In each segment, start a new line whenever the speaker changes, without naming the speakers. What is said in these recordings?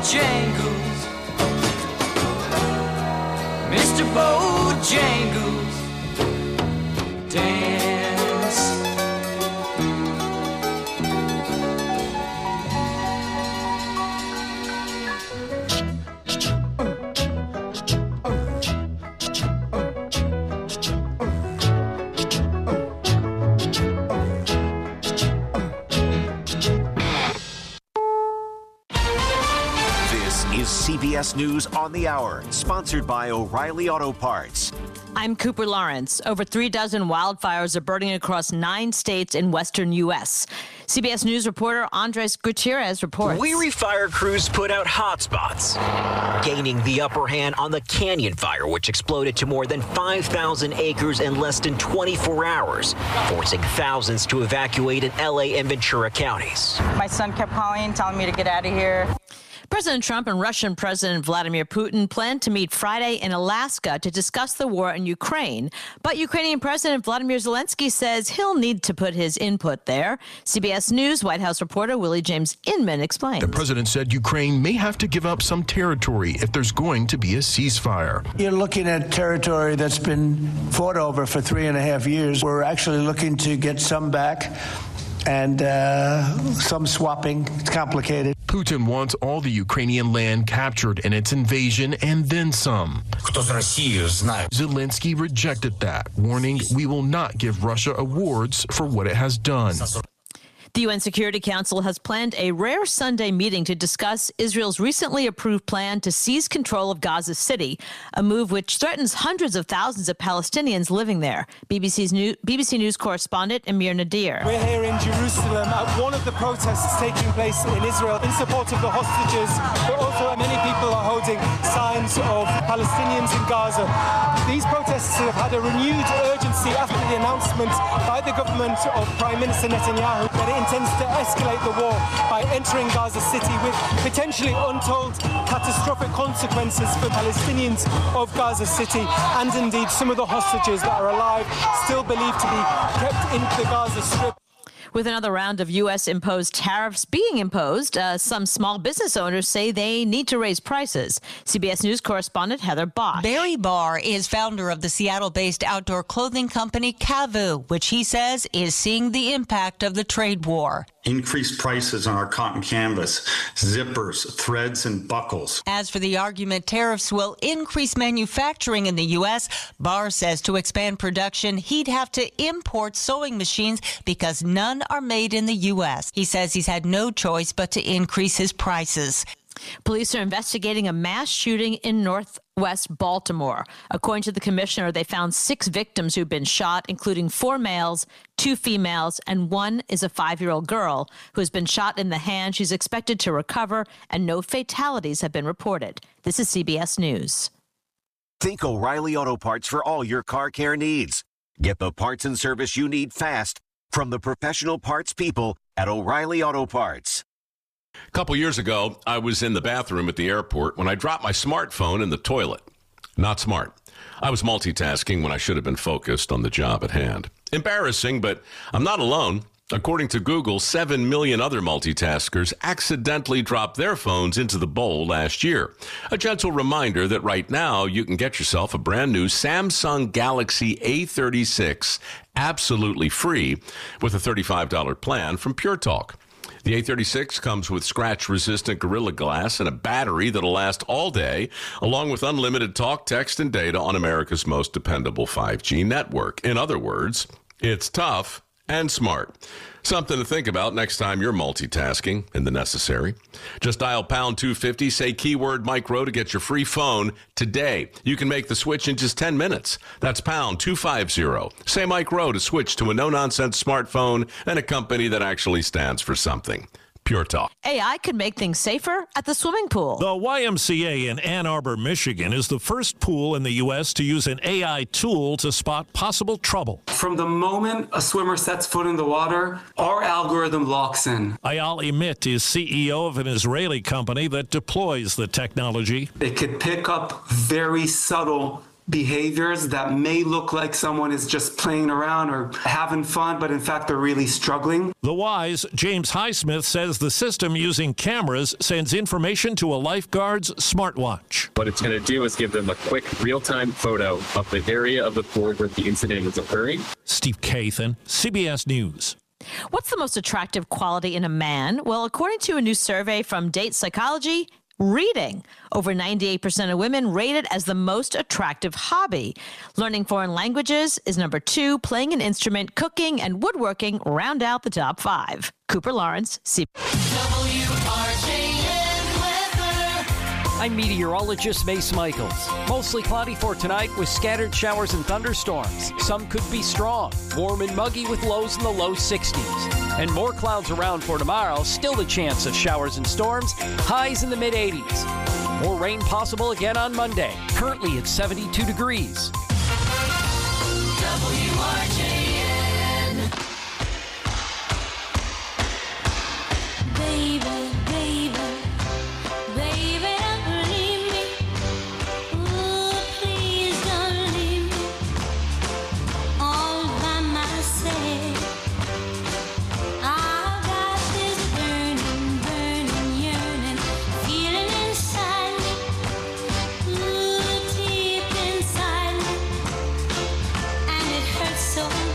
Bojangles, Mr. Bojangles, dance.
CBS News on the Hour, sponsored by O'Reilly Auto Parts.
I'm Cooper Lawrence. Over 36 wildfires are burning across 9 states in western U.S. CBS News reporter Andres Gutierrez reports.
Weary fire crews put out hotspots, gaining the upper hand on the Canyon Fire, which exploded to more than 5,000 acres in less than 24 hours, forcing thousands to evacuate in L.A. and Ventura counties.
My son kept calling, telling me to get out of here.
President Trump and Russian President Vladimir Putin plan to meet Friday in Alaska to discuss the war in Ukraine. But Ukrainian President Vladimir Zelensky says he'll need to put his input there. CBS News White House reporter Willie James Inman explains.
The president said Ukraine may have to give up some territory if there's going to be a ceasefire.
You're looking at territory that's been fought over for 3.5 years. We're actually looking to get some back. And some swapping. It's complicated.
Putin wants all the Ukrainian land captured in its invasion and then some. Zelensky rejected that, warning we will not give Russia awards for what it has done.
The UN Security Council has planned a rare Sunday meeting to discuss Israel's recently approved plan to seize control of Gaza City, a move which threatens hundreds of thousands of Palestinians living there. BBC News correspondent Amir Nadir.
We're here in Jerusalem at one of the protests taking place in Israel in support of the hostages, but also many people are holding signs of Palestinians in Gaza. These protests have had a renewed urgency after the announcement by the government of Prime Minister Netanyahu that it intends to escalate the war by entering Gaza City with potentially untold catastrophic consequences for Palestinians of Gaza City and indeed some of the hostages that are alive still believed to be kept in the Gaza Strip.
With another round of U.S.-imposed tariffs being imposed, some small business owners say they need to raise prices. CBS News correspondent Heather Bosch.
Barry Barr is founder of the Seattle-based outdoor clothing company Kavu, which he says is seeing the impact of the trade war.
Increased prices on our cotton canvas, zippers, threads, and buckles.
As for the argument tariffs will increase manufacturing in the U.S., Barr says to expand production, he'd have to import sewing machines because none are made in the U.S. He says he's had no choice but to increase his prices.
Police are investigating a mass shooting in Northwest Baltimore. According to the commissioner, they found 6 victims who've been shot, including 4 males, 2 females, and 1 is a 5-year-old girl who has been shot in the hand. She's expected to recover, and no fatalities have been reported. This is CBS News.
Think O'Reilly Auto Parts for all your car care needs. Get the parts and service you need fast from the professional parts people at O'Reilly Auto Parts.
A couple years ago, I was in the bathroom at the airport when I dropped my smartphone in the toilet. Not smart. I was multitasking when I should have been focused on the job at hand. Embarrassing, but I'm not alone. According to Google, 7 million other multitaskers accidentally dropped their phones into the bowl last year. A gentle reminder that right now you can get yourself a brand new Samsung Galaxy A36 absolutely free with a $35 plan from Pure Talk. The A36 comes with scratch-resistant Gorilla Glass and a battery that'll last all day, along with unlimited talk, text, and data on America's most dependable 5G network. In other words, it's tough and smart. Something to think about next time you're multitasking in the necessary. Just dial pound 250, say keyword Mike Rowe to get your free phone today. You can make the switch in just 10 minutes. That's pound 250. Say Mike Rowe to switch to a no-nonsense smartphone and a company that actually stands for something. Pure Talk.
AI could make things safer at the swimming pool.
The YMCA in Ann Arbor, Michigan is the first pool in the U.S. to use an AI tool to spot possible trouble.
From the moment a swimmer sets foot in the water, our algorithm locks in.
Eyal Emit is CEO of an Israeli company that deploys the technology.
It could pick up very subtle behaviors that may look like someone is just playing around or having fun, but in fact, they're really struggling.
The Wise, James Highsmith, says the system using cameras sends information to a lifeguard's smartwatch.
What it's going to do is give them a quick real-time photo of the area of the pool where the incident is occurring.
Steve Kathan, CBS News.
What's the most attractive quality in a man? Well, according to a new survey from Date Psychology, reading. Over 98% of women rate it as the most attractive hobby. Learning foreign languages is number 2. Playing an instrument, cooking, and woodworking round out the top 5. Cooper Lawrence,
I'm meteorologist Mace Michaels. Mostly cloudy for tonight with scattered showers and thunderstorms. Some could be strong, warm and muggy with lows in the low 60s. And more clouds around for tomorrow, still the chance of showers and storms, highs in the mid-80s. More rain possible again on Monday. Currently at 72 degrees.
WRJN. Baby, baby, baby, don't leave me. Ooh, please don't leave me all by myself. I've got this burning, burning, yearning feeling inside me, ooh, deep inside me, and it hurts so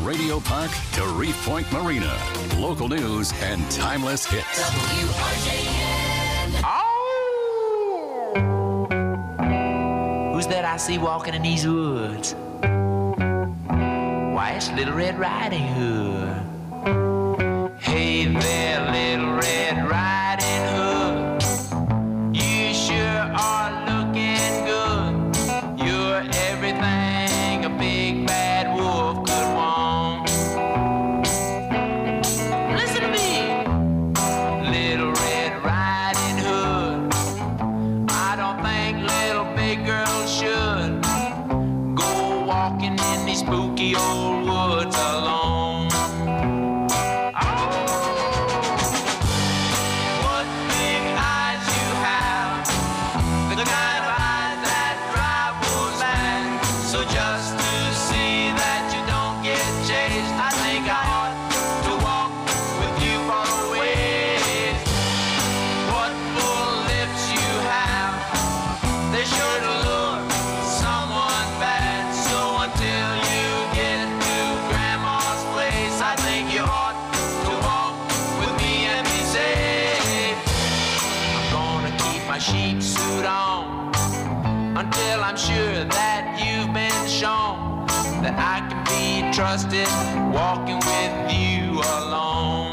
Radio Park to Reef Point Marina. Local news and timeless hits.
Who's that I see walking in these woods? Why, it's Little Red Riding Hood. Hey there, Little Red Riding Hood. You sure are looking good. You're everything a big bad wolf could want. Listen to me, Little Red Riding Hood. I don't think little big girls should go walking in these spooky old woods alone. What big eyes you have, the kind of eyes that drive wolves mad. So just to see that you don't get chased, I think I ought to walk with you for a ways. What full lips you have, they sure to lure someone bad. So until you get to Grandma's place, I think you ought to walk with me and be safe. I'm gonna keep my sheep suit on until I'm sure that you've been shown that I can be trusted walking with you alone.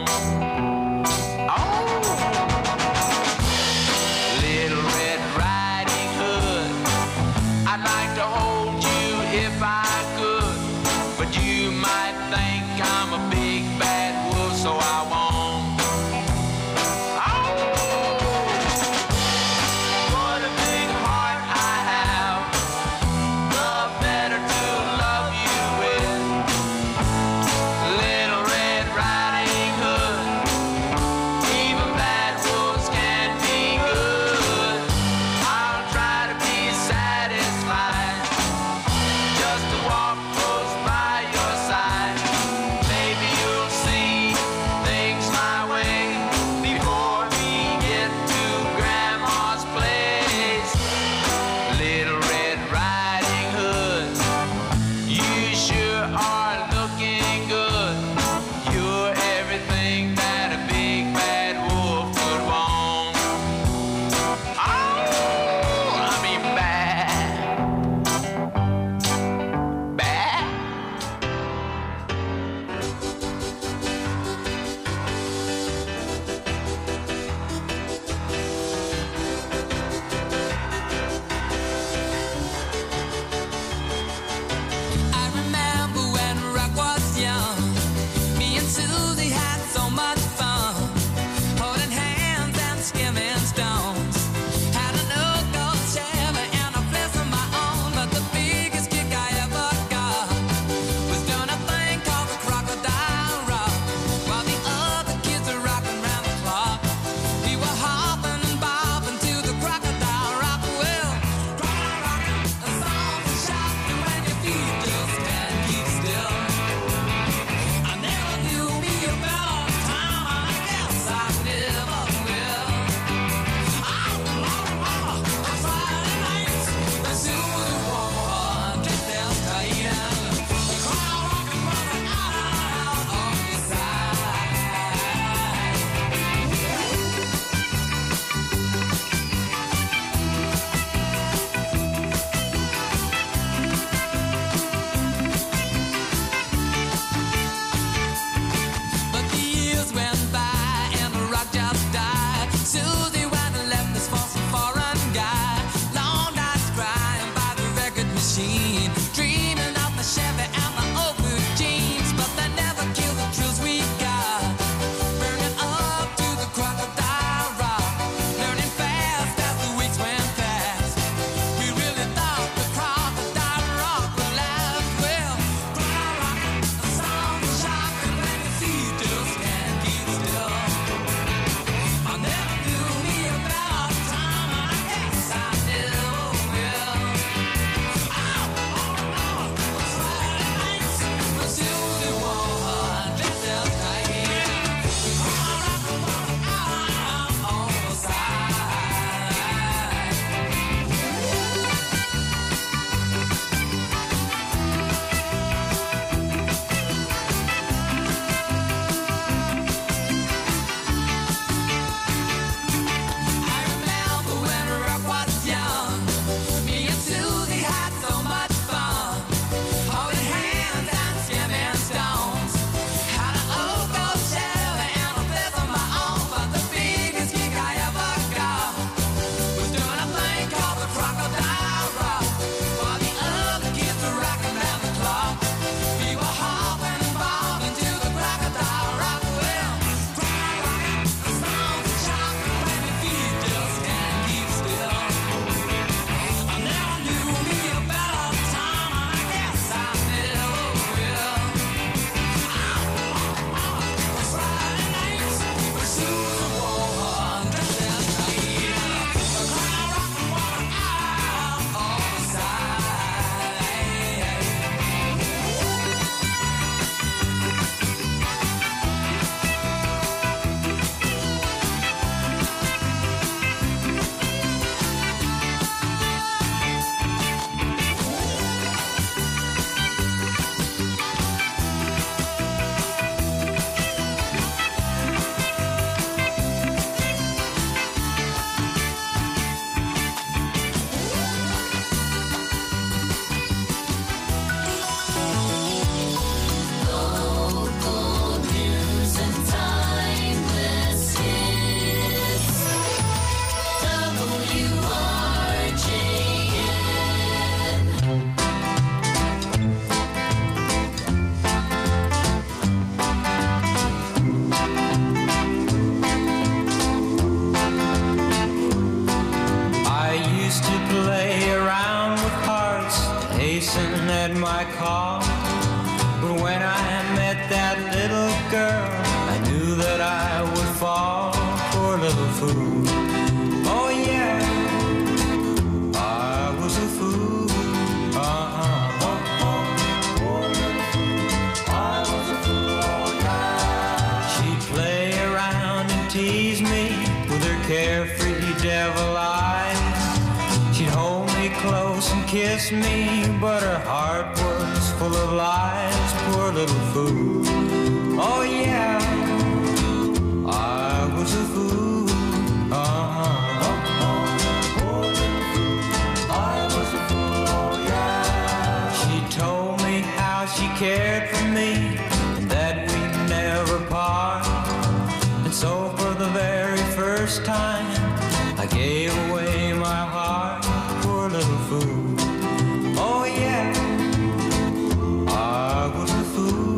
Little Red Riding Hood, I'd like to hold you if I could, but you might think I'm a big bad wolf, so I won't. What a big heart I have, the better to love you with. Little Red Riding Hood, even bad wolves can be good. I'll try to be satisfied just to walk close by your side. Maybe you'll see things my way before we get to Grandma's place. Little Red Riding Hood, you sure are looking good. You're everything that a big bad wolf could want. Oh, I mean bad. Bad?
I remember when Rock was young. Me and Susie had so much fun, holding hands and skimming stones. Had an old gold Chevy and a place of my own, but the biggest kick I ever got was doing a thing called the Crocodile Rock, while the other kids were rocking round the clock. We were hopping and bobbing to the Crocodile Rock. Well, a song to shout to when your feet just can't keep still. I never knew me a better time, and I guess I never will. On Friday nights, the Susie woman dressed as Diane, the crowd rocking running out on the side. But the years went by and the rock just died. Susie went and left us for some foreign guy. Long nights crying by the record machine, dreaming of the Chevy and the old blue jeans. But they never killed the truth we got, burning up to the Crocodile Rock, learning fast as the weeks went past. We really thought the Crocodile Rock would last. Well, a song is shocking when your feet just can't keep still. I never knew me a better time, and I guess I never will.
play around with hearts, hasten at my call. But when I met that little girl, I knew that I would fall. Poor little fool. Oh yeah, I was a fool. Poor little fool. I was a fool. Oh yeah. She'd play around and tease me with her carefree devil eyes. She'd hold me close and kiss me, but her heart was full of lies. Poor little fool. Oh yeah, I was a fool. Poor little fool. I was a fool. Oh yeah. She told me how she cared for me and that we'd never part. And so for the very first time I gave away my heart. Poor little fool. Oh yeah, I was a fool.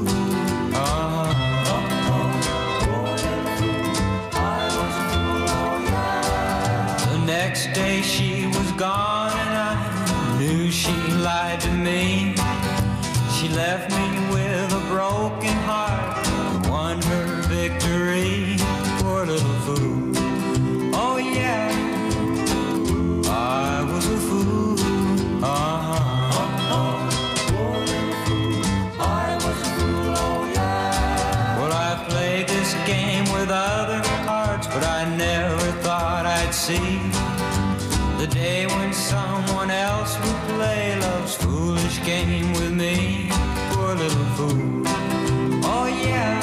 The next day she was gone and I knew she lied to me. She left me with a broken heart and won her victory. Poor little fool. Oh yeah, I was a fool. Poor little fool. I was a fool. Oh yeah. Well, I played this game with other hearts, but I never thought I'd see the day when someone else would play love's foolish game with me. Poor little fool. Oh yeah,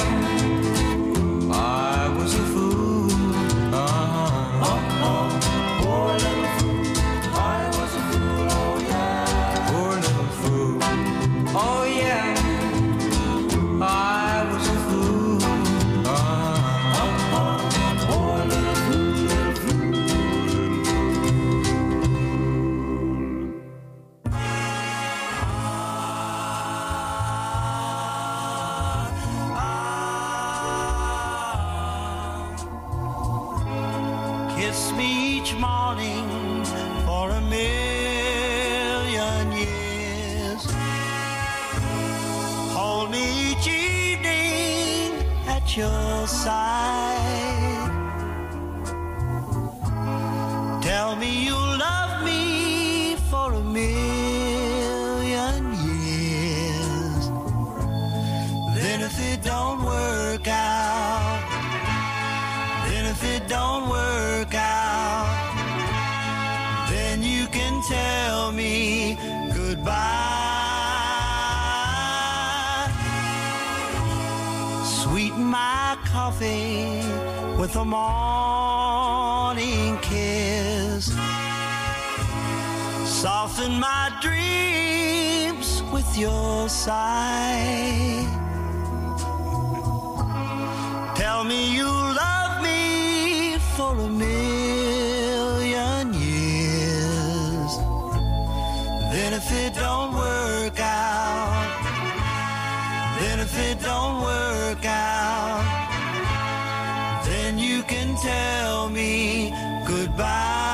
I was a fool. Poor little fool. I was a fool. Oh yeah. Poor little fool. Oh yeah, I was a fool. Poor little fool, little fool.
Kiss me each morning for a million years. Hold me each evening at your side. Tell me you'll love me for a million years. Then if it don't work out, then if it don't work out, then you can tell me goodbye. Sweeten my coffee with a morning kiss. Soften my dreams with your sigh. Tell me you love me for a million years. Then if it don't work out, then if it don't work out, then you can tell me goodbye.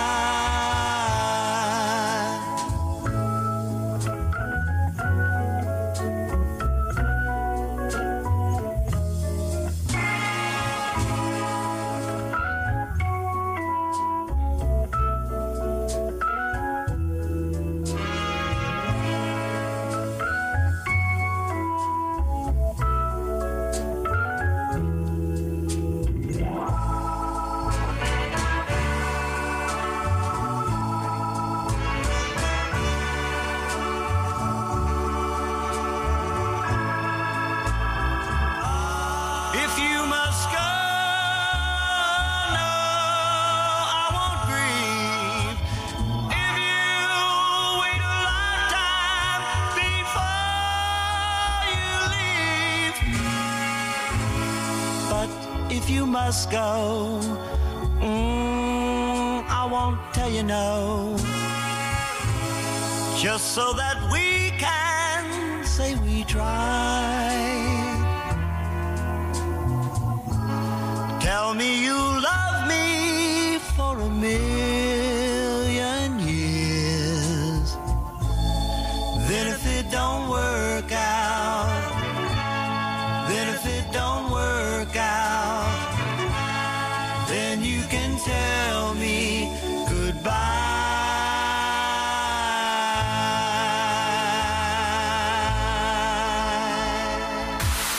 If you must go, no, I won't grieve. If you wait a lifetime before you leave. But if you must go, I won't tell you no. Just so that we can say we tried. Tell me you love me for a million years.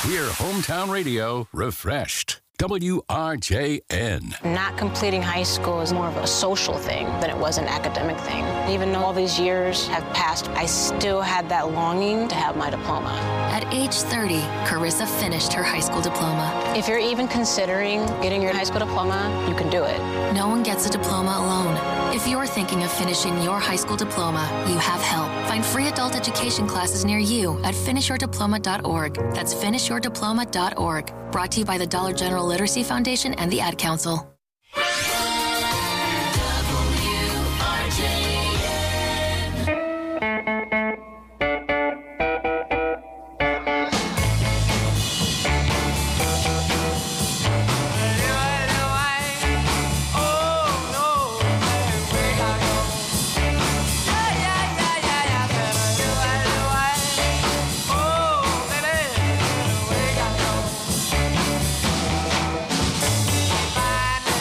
Hear hometown radio refreshed. WRJN.
Not completing high school is more of a social thing than it was an academic thing. Even though all these years have passed, I still had that longing to have my diploma.
At age 30, Carissa finished her high school diploma.
If you're even considering getting your high school diploma, you can do it.
No one gets a diploma alone. If you're thinking of finishing your high school diploma, you have help. Find free adult education classes near you at finishyourdiploma.org. That's finishyourdiploma.org. Brought to you by the Dollar General Literacy Foundation and the Ad Council.
Find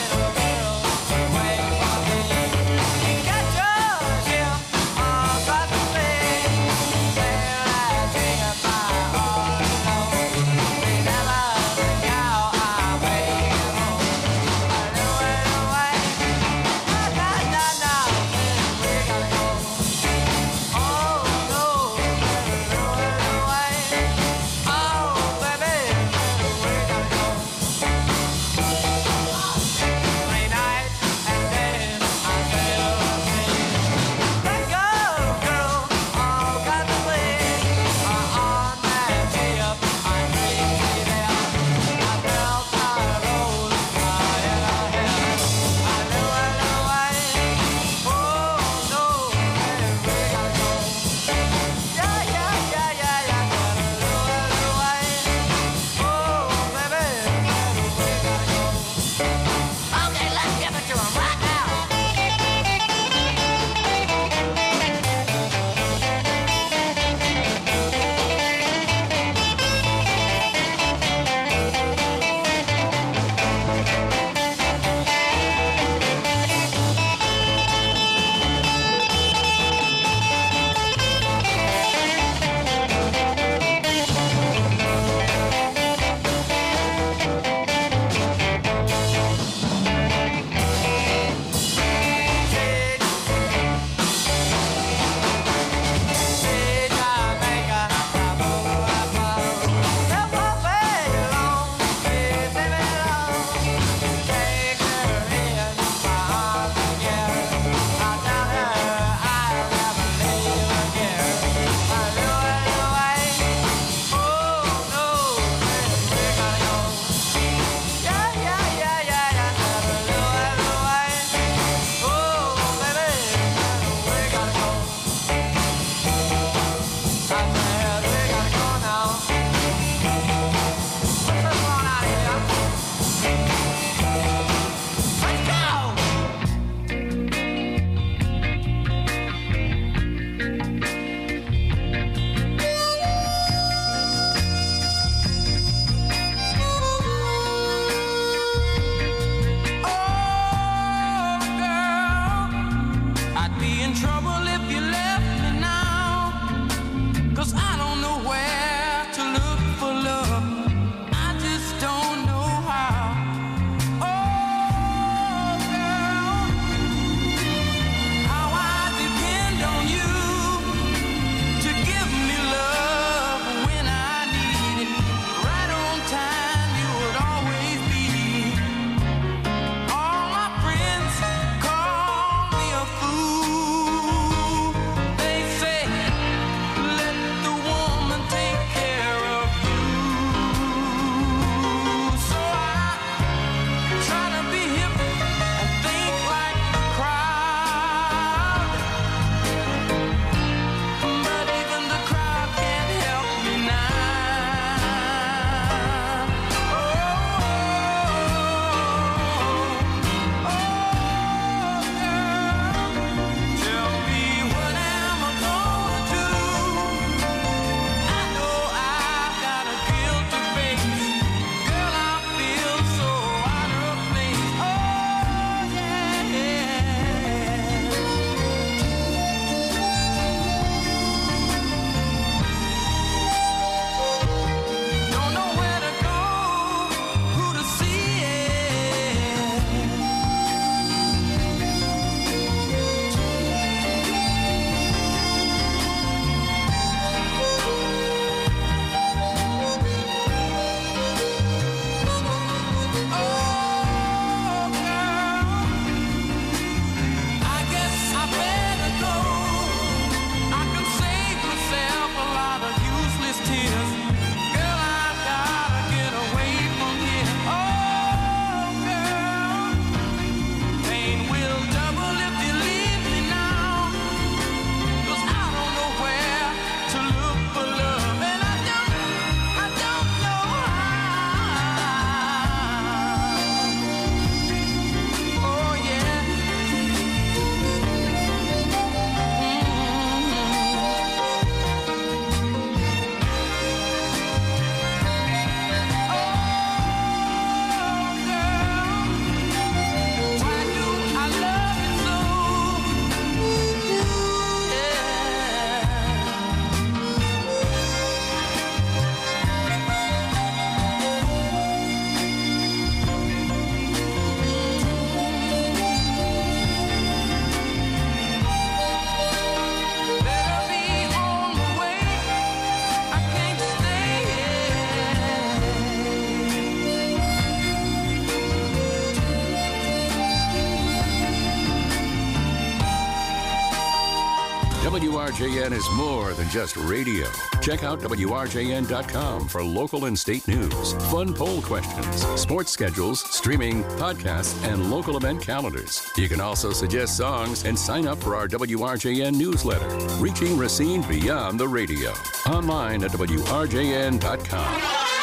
WRJN is more than just radio. Check out WRJN.com for local and state news, fun poll questions, sports schedules, streaming, podcasts, and local event calendars. You can also suggest songs and sign up for our WRJN newsletter, reaching Racine beyond the radio. Online at WRJN.com.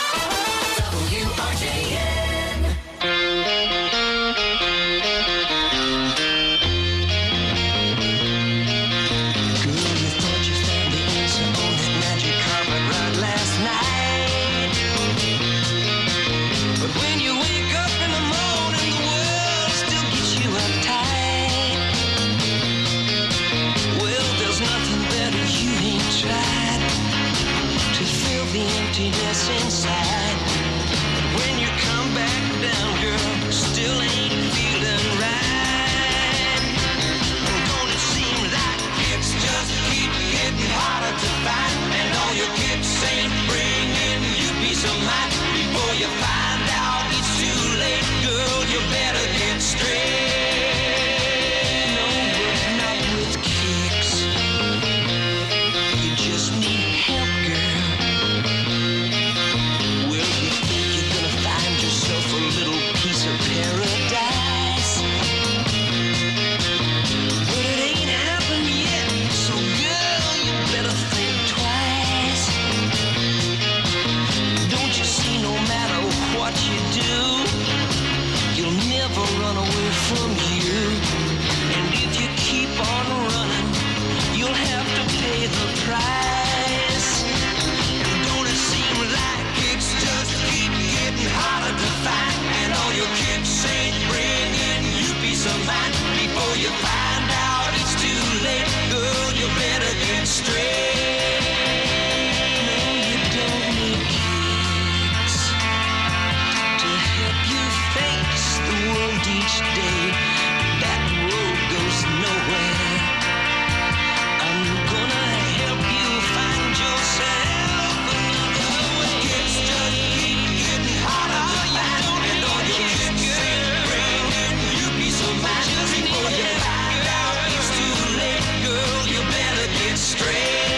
WRJN.
Emptiness inside. But when you come back down, girl, still ain't feeling right. Don't it seem like it's just keep getting harder to find, and all your kicks ain't bringing you peace of mind. Before you find out it's too late, girl, you better get straight. No, but not with kicks. You just need help, girl. A little piece of paradise, but it ain't happened yet, so girl, you better think twice. Don't you see, no matter what you do, you'll never run away from you, and if you keep on running, you'll have to pay the price. And don't it seem like it's just keep getting harder to find, and all your kicks ain't bringing you peace of mind. Before you find out it's too late, girl, you better get straight. No, you don't need kicks to help you face the world each day. That road goes nowhere. I'm gonna help you find yourself another way. Kicks just keep getting harder to find, and all your kicks ain't bringing you peace of mind. Before you find out it's too late, girl, you better get straight.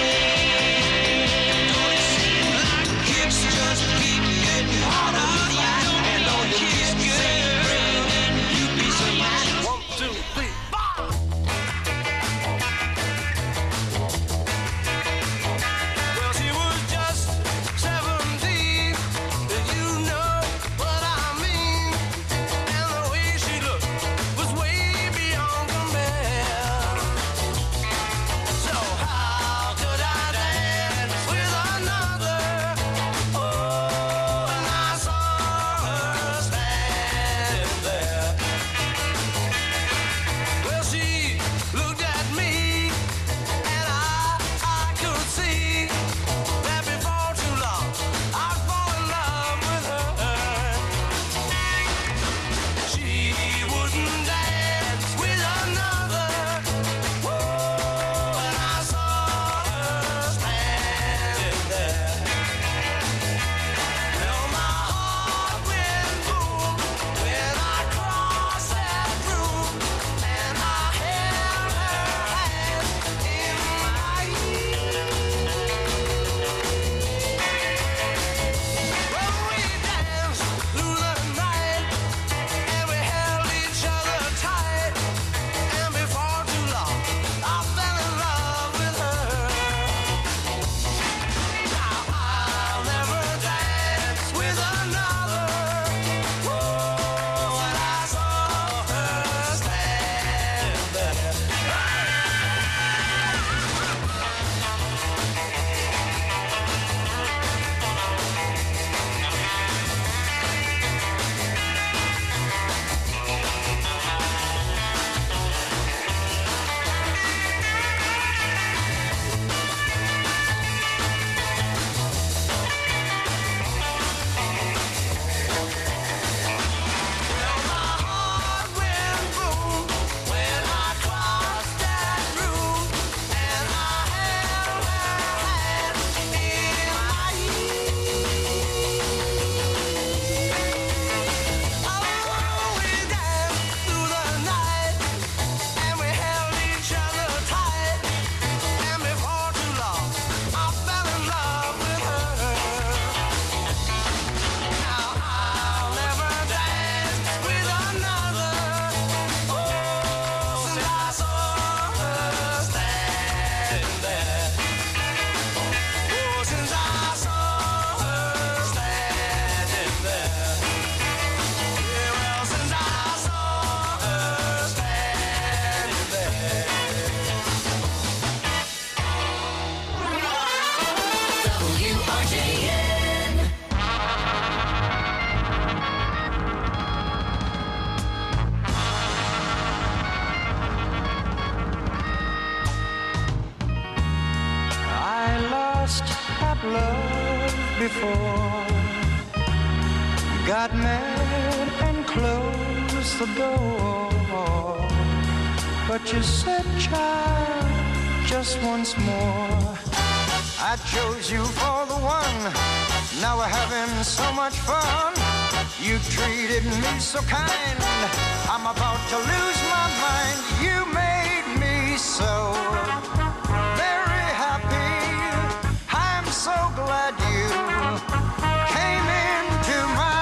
just had love before. Got mad and closed the door. But you said, child, just once more. I chose you for the one. Now we're having so much fun. You treated me so kind. I'm about to lose my mind. You made me so very happy. I'm so glad you came into my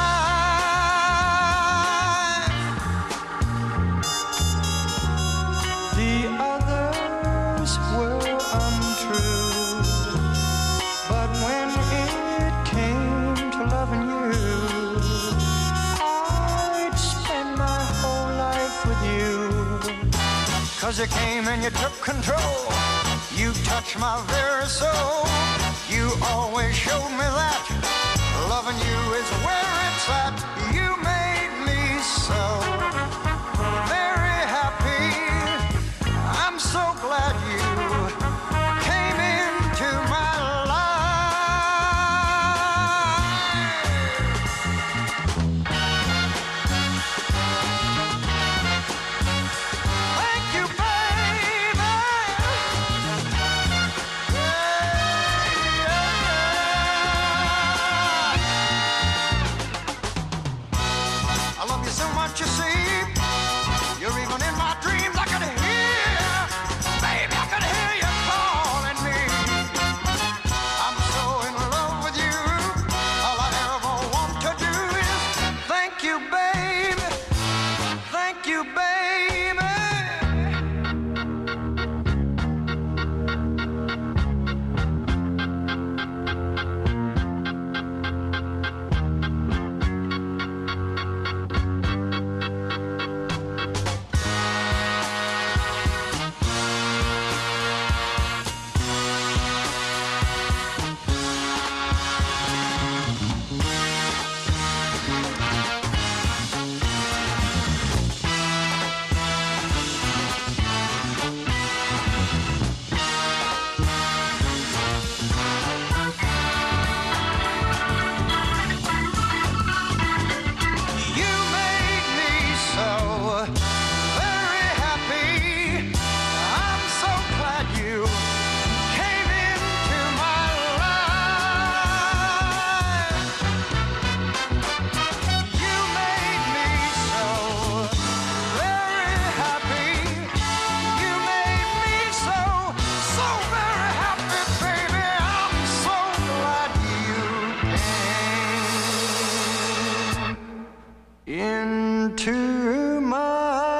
life. The others were untrue, but when it came to loving you, I'd spend my whole life with you. 'Cause you came and you took control. You touched my very soul. You always showed me that loving you is where it's at. You made me so very happy. I'm so glad you came into my Thank you, baby. I love you so much, you see. You're even in my dreams. I can hear, baby, I can hear you calling me. I'm so in love with you. All I ever want to do is thank you, baby. Thank you, baby. You made me so very happy. I'm so glad you came into my life. You made me so very happy. You made me so very happy, baby. I'm so glad you came into my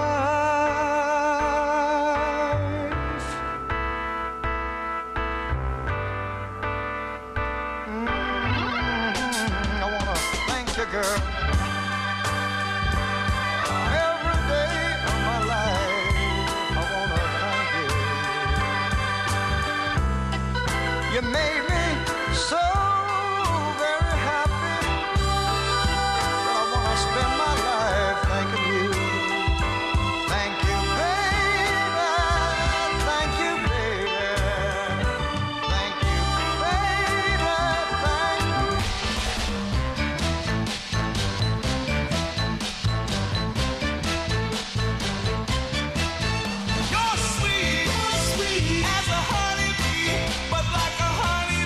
life. I wanna thank you, girl. Every day of my life, I wanna thank you. You made me so very happy that I wanna spend my life thanking you. Thank you, baby. Thank you, baby. Thank you, baby. Thank you. You're sweet, sweet as a honeybee, but like a honey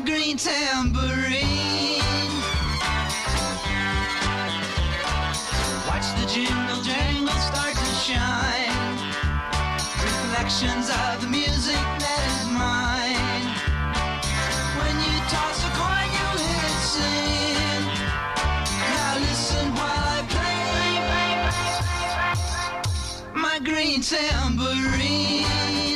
green tambourine. Watch the jingle jangle start to shine. Reflections of the music that is mine. When you toss a coin, you'll hear it sing. Now listen while I play my green tambourine.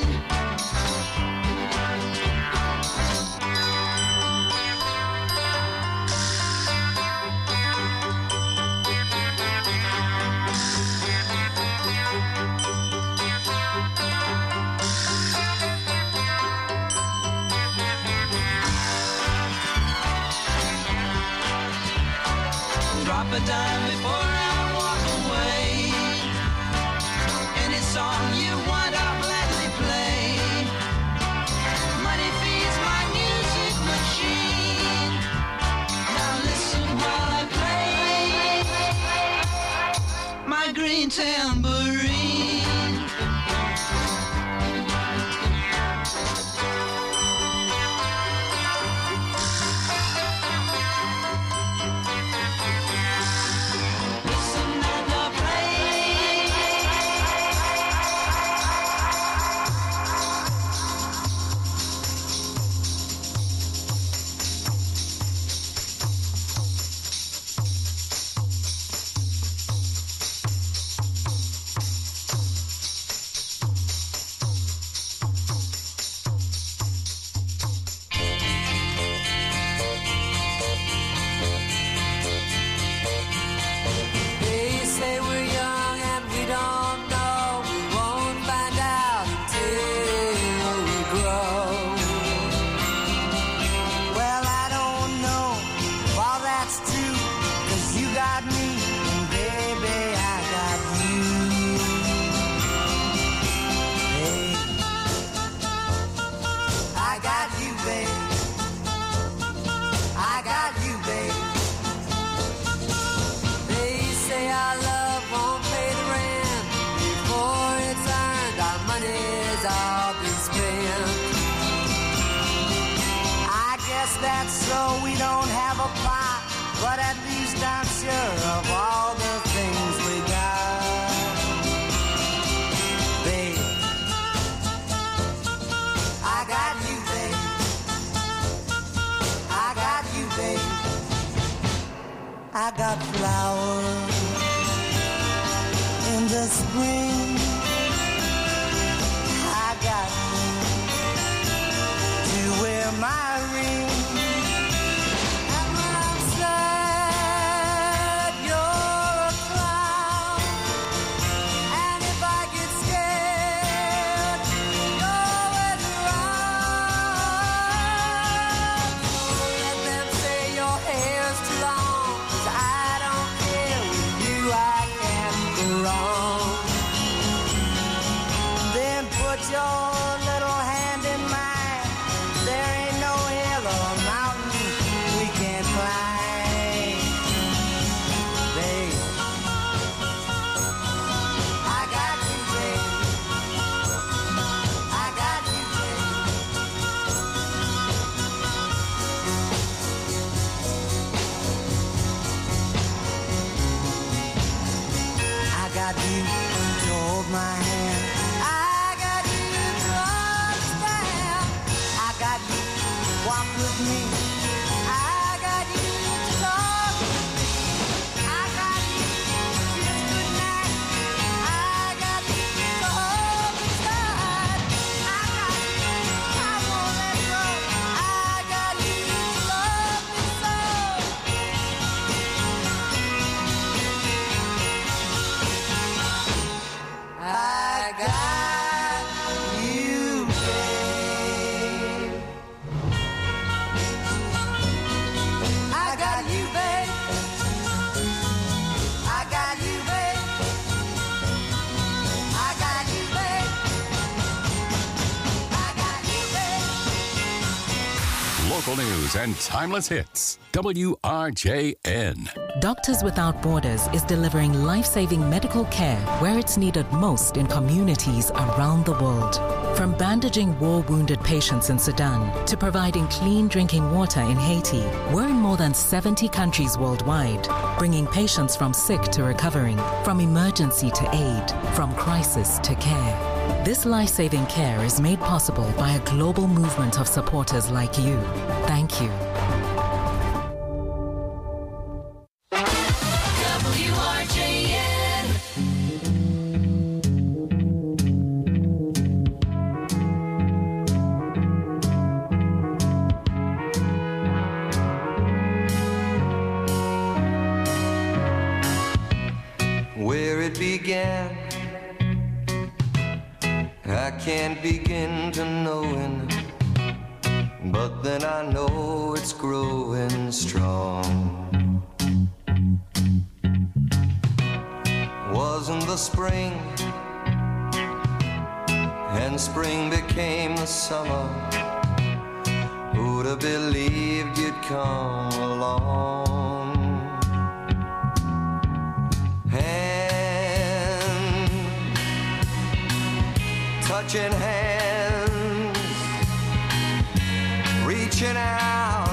Drop a dime before I walk away. Any song you want, I'll gladly play. Money feeds my music machine. Now listen while I play my green tambourine. They say we're young and we don't know. We won't find out until we grow. Well, I don't know if all that's true, 'cause you got me and baby, I got you. Hey, I got you, babe. I got you, babe. They say our love won't pay the rent before it's earned. Our money's all been spent. I guess that's so we don't have a plot, but at least I'm sure of all the things we got. Babe, I got you, babe. I got you, babe. I got flowers in the spring. I got you to wear my ring. And when I'm sad, you're a clown. And if I get scared, you're always around. Don't let them say your hair's too long, 'cause I don't care. With you I can't go wrong. Then put your little hand in mine. There ain't no hill or mountain we can't climb. Babe, I got you, babe. I got you, babe. I got you to hold my hand. I got you to understand. I got you to walk with me. I got you to talk with me. I got you to kiss goodnight. I got you to hold me tight. I got you, I won't let go. I got you to love me so. I got you, babe.
local news and timeless hits. WRJN.
Doctors Without Borders is delivering life-saving medical care where it's needed most in communities around the world. From bandaging war-wounded patients in Sudan to providing clean drinking water in Haiti, we're in more than 70 countries worldwide, bringing patients from sick to recovering, from emergency to aid, from crisis to care. This life-saving care is made possible by a global movement of supporters like you. Thank you.
Where it began, I can't begin to knowing, but then I know it's growing strong. Wasn't the spring, and spring became the summer. Who'd have believed you'd come along? Touching hands, reaching out,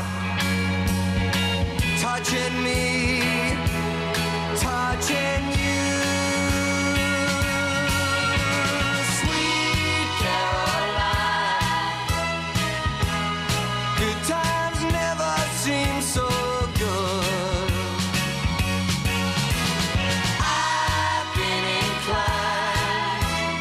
touching me, touching you. Sweet Caroline, good times never seem so good. I've been inclined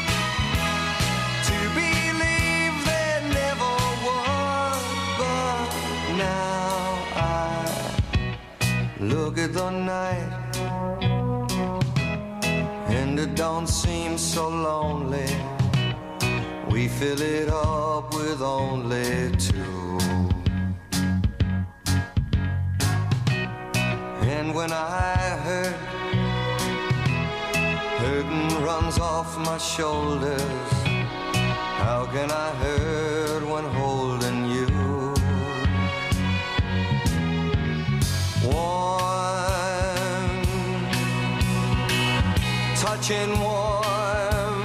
to believe there never was, but now I look at the night and it don't seem so lonely. We fill it up with only two. And when I hurt, hurting runs off my shoulders. How can I hurt when holding you? Warm, touching warm,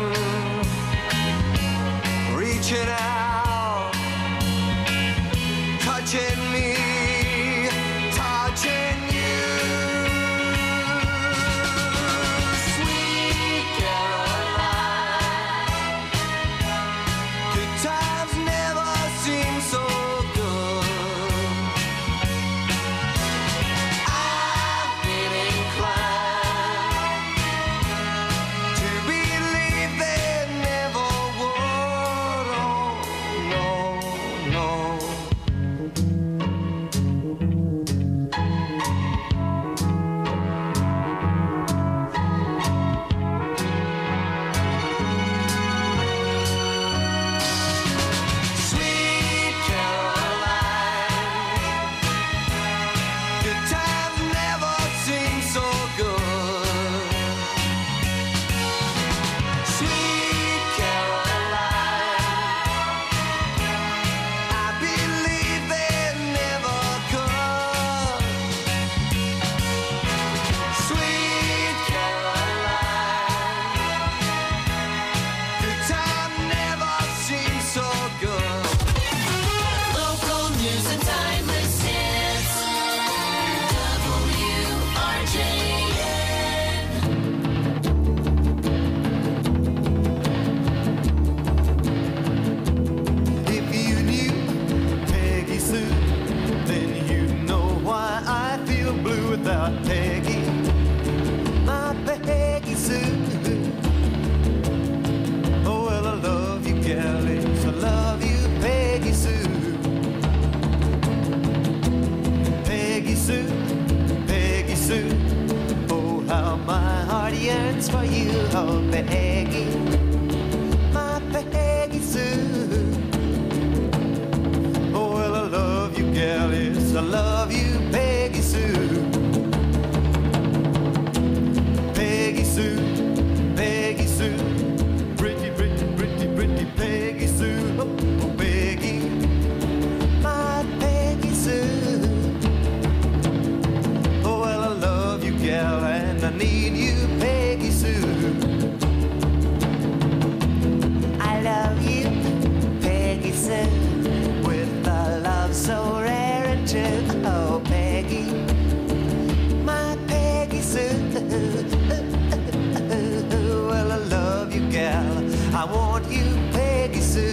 reaching out, touching me, touching you. Sweet Caroline, good times never seem so good. I've been inclined to believe there never would. Oh, no, no. Sweet Caroline, good times never seem so good. Sweet Caroline, I believe they never could. Sweet Caroline, good time never seems so good.
Local news and timeless hits. WRJN.
If you knew Peggy Sue, then you know why I feel blue without Peggy. My Peggy Sue. Oh, well, I love you, galleys. I love you, Peggy Sue. Peggy Sue, Peggy Sue. Oh, how my heart yearns for you, oh, Peggy. My Peggy Sue. Oh, well, I love you, galleys. I love you, Peggy Sue. Peggy Sue, Peggy Sue. Pretty, pretty, pretty, pretty Peggy Sue. Oh, Peggy. My Peggy too. Oh, Peggy, my Peggy Sue. Well, I love you, gal. I want you, Peggy Sue.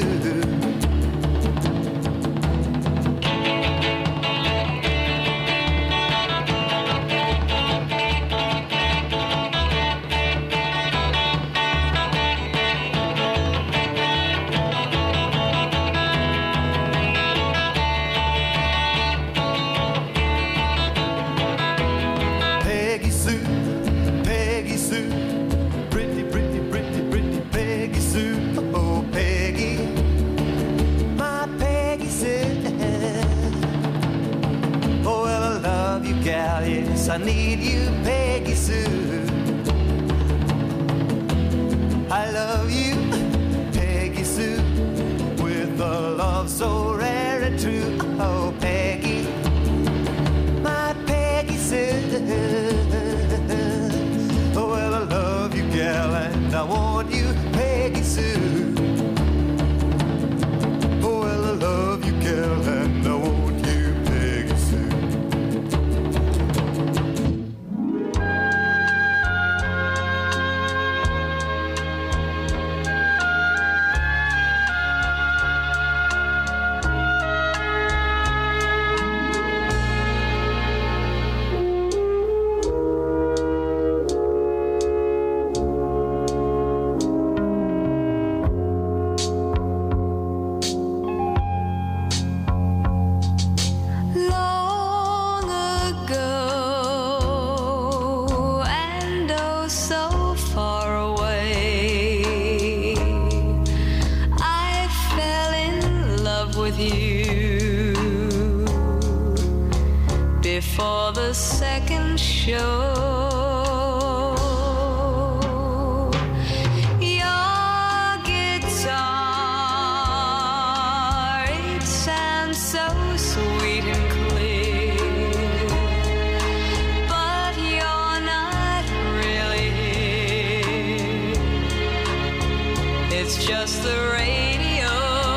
Peggy Sue, Peggy Sue, pretty, pretty, pretty, pretty Peggy Sue. Oh, Peggy, my Peggy Sue. Oh, well, I love you, gal, yes, I need you, Peggy Sue. I love you, Peggy Sue, with a love so rare and true. Oh, Peggy, my Peggy Sue. Oh, well, I love you, gal, and I want you, Peggy Sue. Oh, well, I love you, gal, and I want you, Peggy Sue.
Long ago, and oh so far away, I fell in love with you before the second show. Your guitar, it sounds so sweet and clear, but you're not really here. It's just the radio.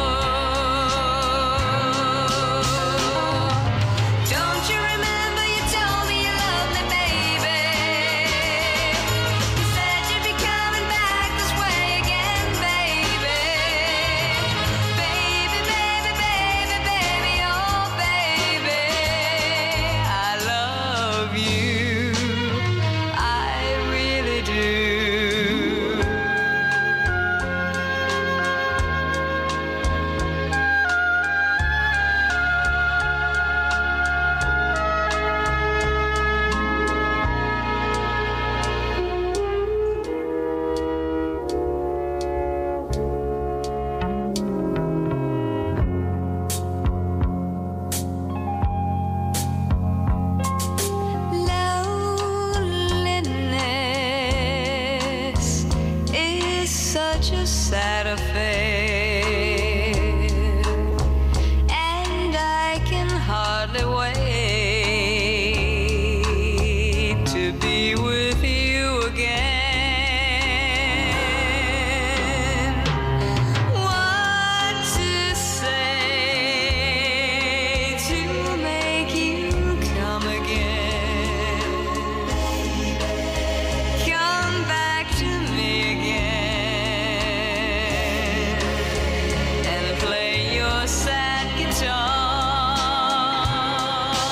Don't you remember you told me you loved me, baby? You said you'd be coming back this way again, baby. Baby, baby, baby, baby, oh baby, I love you, I really do. Loneliness is such a sad affair, and I can hardly wait to be with you again. What to say to make you come again? Come back to me again and play your sad guitar.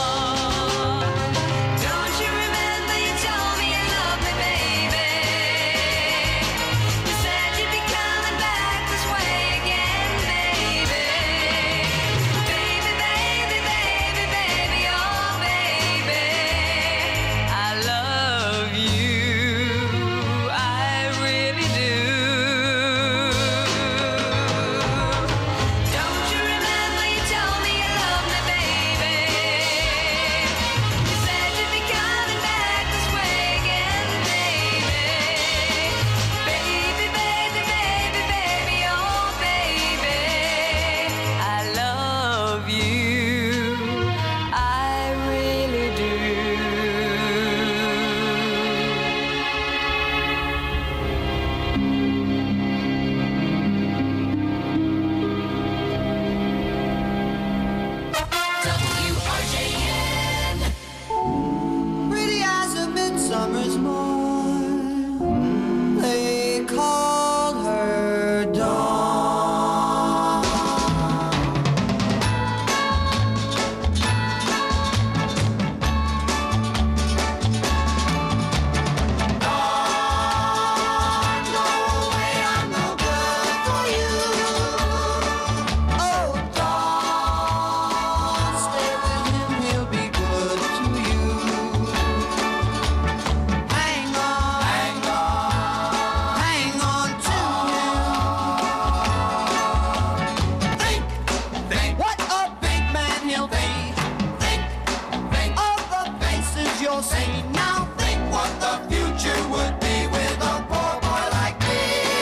all say, now think what the future would be with a poor boy like me.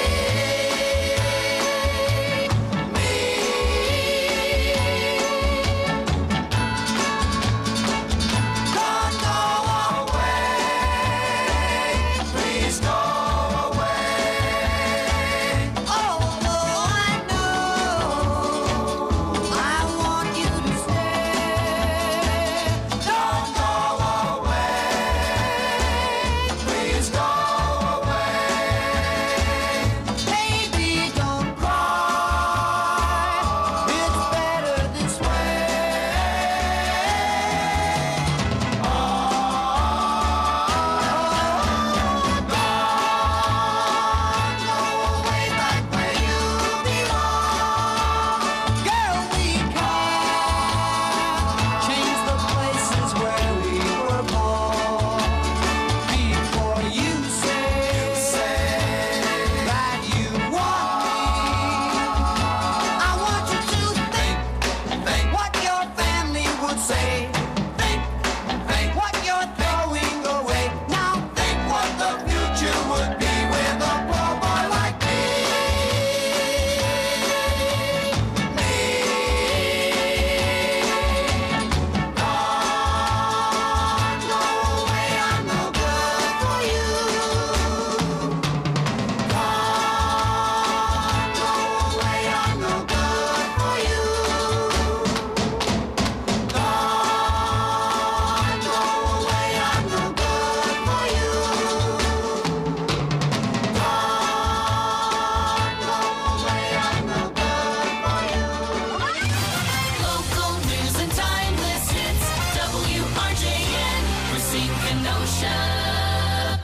Don't go away, please go away. Although I know I want you to stay. Don't go away, please go away. Baby, don't cry, it's better this way. Girl, we can't change the places where we were born. Before you say that you want me, I want you to think what your family would say. Think what you're throwing away. Now think what the future would be with a poor boy like me. Go away, I'm no good for you. Go away, I'm no good for you. Go away, I'm no good for you.
Local news and timeless hits. WRJN, Racine Kenosha.